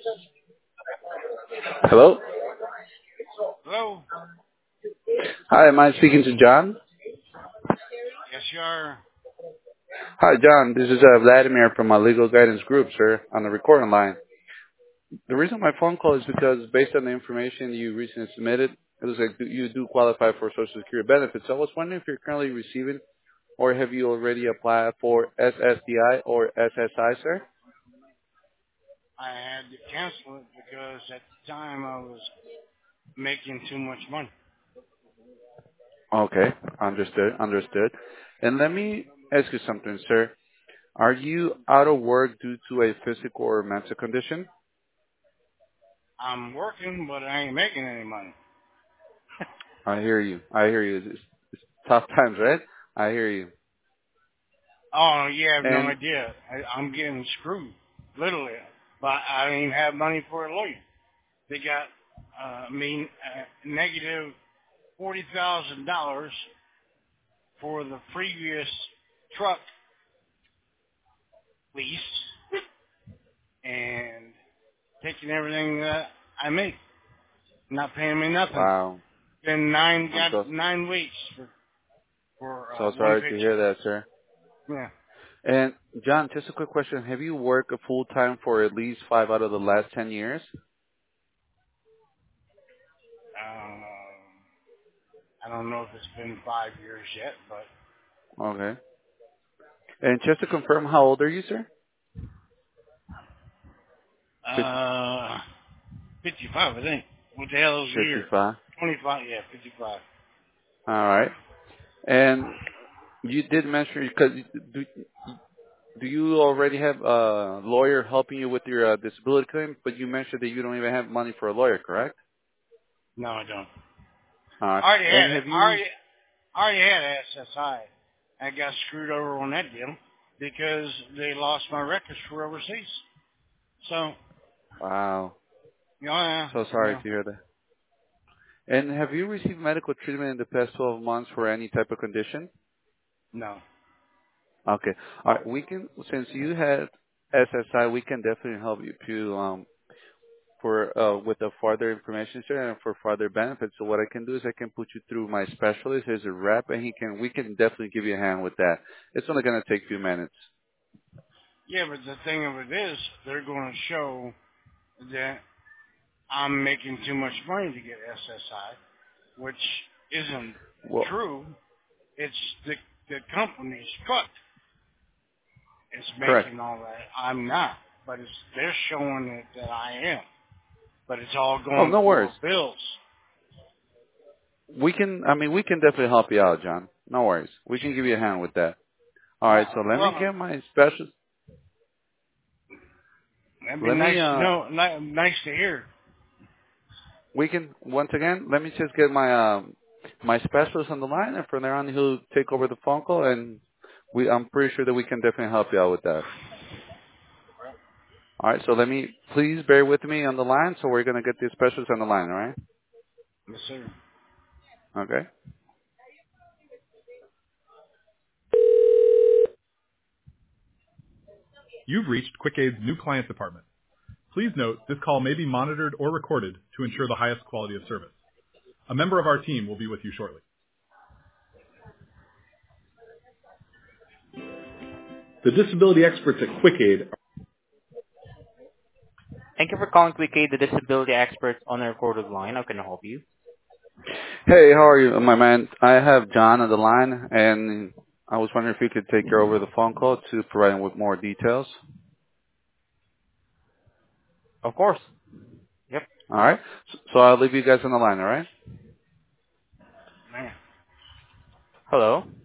Hello. Hello? Hi, am I speaking to John? Yes, you are. Hi, John. This is Vladimir from my legal guidance group, sir, on the recording line. The reason my phone call is because based on the information you recently submitted, it looks like you do qualify for Social Security benefits. So I was wondering if you're currently receiving or have you already applied for SSDI or SSI, sir? I had to cancel it because at the time I was making too much money. Okay, understood. And let me ask you something, sir. Are you out of work due to a physical or mental condition? I'm working, but I ain't making any money. I hear you. It's tough times, right? I hear you. Oh, you have no And idea. I'm getting screwed, literally. But I don't even have money for a lawyer. They got negative $40,000 for the previous truck lease and taking everything that I make, not paying me nothing. wow, Been I'm so 9 weeks for so one sorry to paycheck. hear that, sir. Yeah. And John, just a quick question: have you worked a full time for at least 5 out of the last 10 years? Um, I don't know if it's been 5 years yet, but Okay. And just to confirm, how old are you, sir? 50, 55, I think. What the hell is the year? 55. 25, yeah, 55. All right. And you did mention because do do you already have a lawyer helping you with your disability claim? But you mentioned that you don't even have money for a lawyer, correct? No, I don't. All right. I already had And it. have you? I already had SSI. I got screwed over on that deal because they lost my records for overseas. So, Wow. yeah, So sorry to hear that. And have you received medical treatment in the past 12 months for any type of condition? no. Okay. All right. We can, since you had SSI, we can definitely help you to, for, with the further information, sir, and for further benefits. So what I can do is I can put you through my specialist as a rep, and we can definitely give you a hand with that. It's only going to take a few minutes. Yeah, but the thing of it is, they're going to show that I'm making too much money to get SSI, which isn't Well, true. It's the company's truck is correct. making all that. I'm not, but they're showing it that I am. But it's all Oh, going no worries. for bills. We can definitely help you out, John. No worries. We can give you a hand with that. All right. So let me Well, get my specialist. that'd be Let nice me, to know. Nice to hear. we can once again. Let me just get my specialist on the line, and from there on he'll take over the phone call, and I'm pretty sure that we can definitely help you out with that. All right. So let me please bear with me on the line. So we're gonna get the specialist on the line. All right. Yes, sir. Okay. You've reached QuickAid's new client department. Please note this call may be monitored or recorded to ensure the highest quality of service. A member of our team will be with you shortly. The disability experts at QuickAid. Thank you for calling QuickAid, the disability experts on the recorded line. How can I help you? Hey, how are you, my man? I have John on the line, and I was wondering if you could take care over the phone call to provide him with more details. Of course. Yep. All right. So I'll leave you guys on the line. All right. Man. Hello.